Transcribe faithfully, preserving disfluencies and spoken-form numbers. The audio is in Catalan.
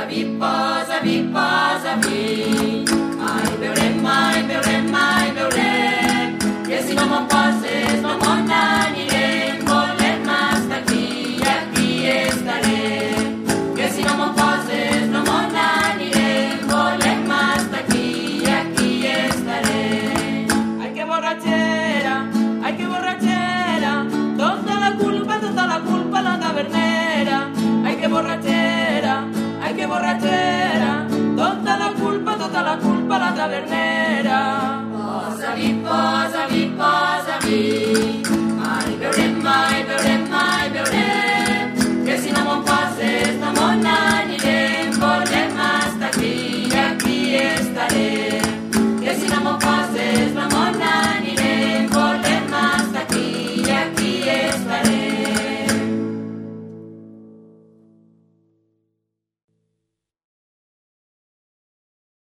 vi, posa vi, posa vi. Mai beurem, mai beurem, mai beurem, que si no me'n poses no me'n anirem. Volem estar aquí i aquí estarem, que si no me'n poses no me'n anirem. Volem estar aquí i aquí estarem. Ai, que borratxera, ai, que borratxera, tota la culpa, tota la culpa la tavernera. Ai, que borratxera, ai, que borratxera, tota la culpa, tota la culpa la tavernera. Posa vi, posa vi, posa vi.